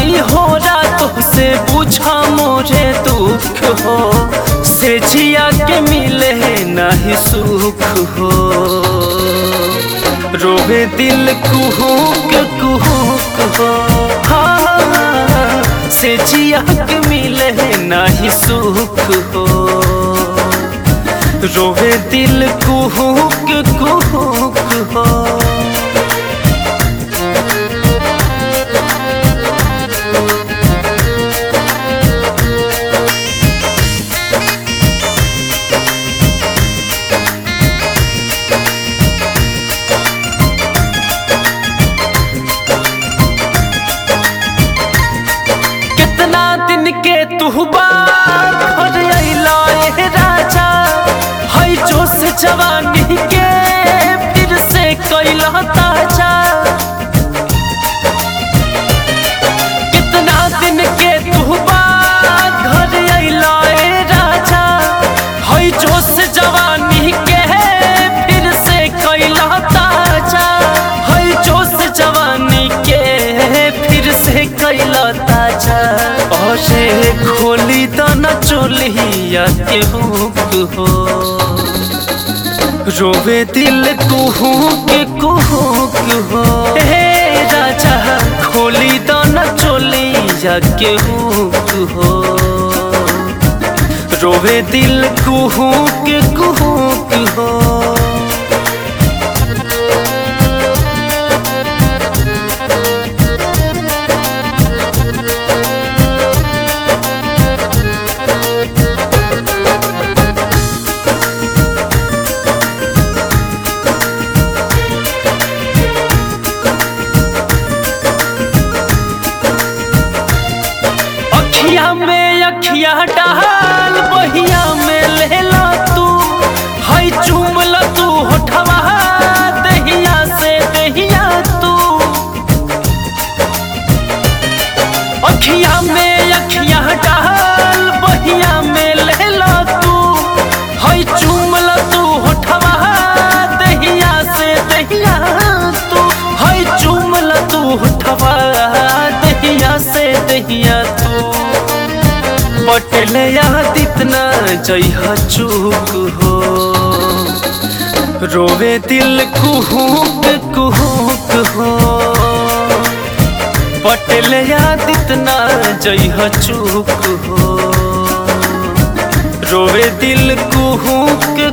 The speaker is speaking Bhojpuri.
करी हो रातों से पूछा मोरे दुख हो, से जिया के मिले नहीं सुख हो। रोवे दिल कुहुक कुहुक हो, हाँ से जिया के मिले नहीं सुख हो। रोवे दिल कुहुक कुहुक हो। कितना दिन के तू बात घर अइला ए राजा, हई जोश जवानी के फिर से कैला ताजा। कितना दिन के तू बात घर अइला ए राजा, हई जोश जवानी के फिर से कैला ताजा। हई जोश जवानी के फिर से कैला ताजा। औरे खोली दाना चोलिया के हुक हो, रोवे दिल कुहुक कुहुक हो। हे राजा खोली दाना चोलिया के हुक हो, रोवे दिल कुहुक कुहुक हो। अखिया में अखिया डाल बहिया में लेला तू, हई चूमल तू होठवा दहिया से दहिया तू। अखिया में अखिया डाल बहिया में लेला तू, हई चूमल तू होठवा दहिया से दहिया तू। हई चूमल तू होठवा दहिया से दहिया तू। पटले याद इतना जइहा चूक हो, रोवे दिल कुहुक कुहुक हो। पटले याद इतना जइहा चूक हो, रोवे दिल कुहुक